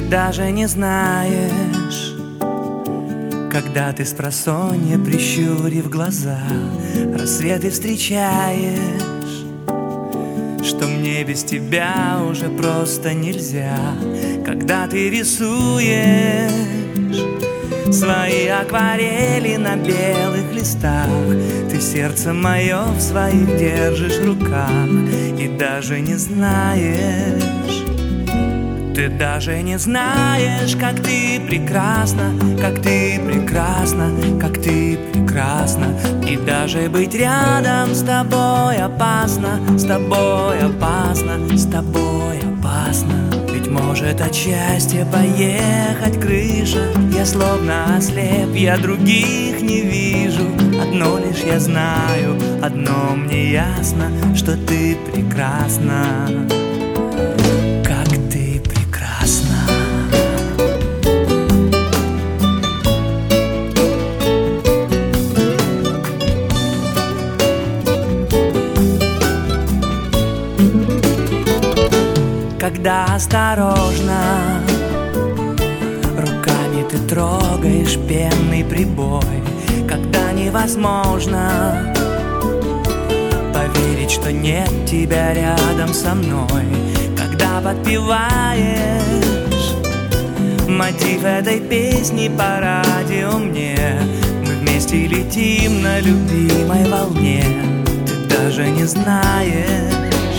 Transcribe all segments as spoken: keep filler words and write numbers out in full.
даже не знаешь, когда ты спросонья, прищурив глаза, рассветы встречаешь, что мне без тебя уже просто нельзя. Когда ты рисуешь свои акварели на белых листах, ты сердце мое в своих держишь руках и даже не знаешь, ты даже не знаешь, как ты прекрасна, как ты прекрасна, как ты прекрасна. И даже быть рядом с тобой опасно, с тобой опасно, с тобой опасно. Ведь может от счастья поехать крыша. Я словно ослеп, я других не вижу. Одно лишь я знаю, одно мне ясно, что ты прекрасна. Когда осторожно руками ты трогаешь пенный прибой, когда невозможно поверить, что нет тебя рядом со мной, когда подпеваешь мотив этой песни по радио мне, мы вместе летим на любимой волне, ты даже не знаешь.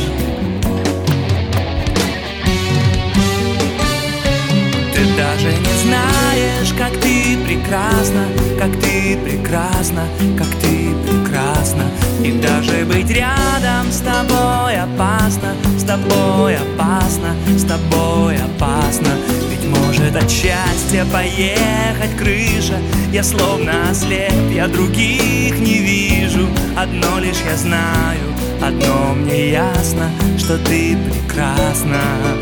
Ты даже не знаешь, как ты прекрасна, как ты прекрасна, как ты прекрасна. И даже быть рядом с тобой опасно, с тобой опасно, с тобой опасно. Ведь может от счастья поехать крыша. Я словно ослеп, я других не вижу. Одно лишь я знаю, одно мне ясно, что ты прекрасна.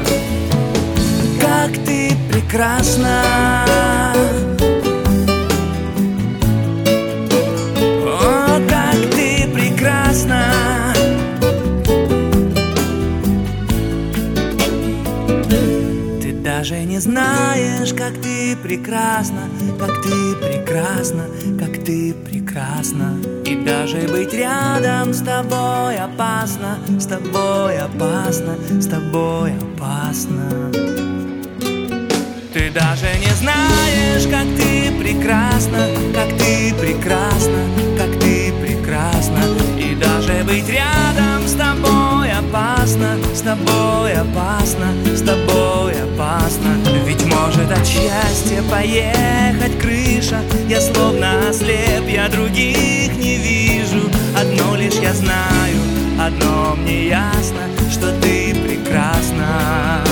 Как ты прекрасна, о, как ты прекрасна. Ты даже не знаешь, как ты прекрасна, как ты прекрасна, как ты прекрасна. И даже быть рядом с тобой опасно, с тобой опасно, с тобой опасно. Ты даже не знаешь, как ты прекрасна, как ты прекрасна, как ты прекрасна. И даже быть рядом с тобой опасно, с тобой опасно, с тобой опасно. Ведь может от счастья поехать крыша. Я словно ослеп, я других не вижу. Одно лишь я знаю, одно мне ясно, что ты прекрасна.